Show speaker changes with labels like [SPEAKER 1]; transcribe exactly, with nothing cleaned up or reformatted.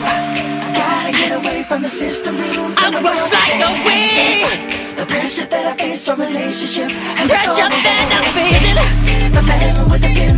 [SPEAKER 1] Gotta get away from the system rules.
[SPEAKER 2] I was like a wind.
[SPEAKER 1] The pressure that I face from relationship has
[SPEAKER 2] Pressure
[SPEAKER 1] gone
[SPEAKER 2] that I'm feeling.
[SPEAKER 1] The man with the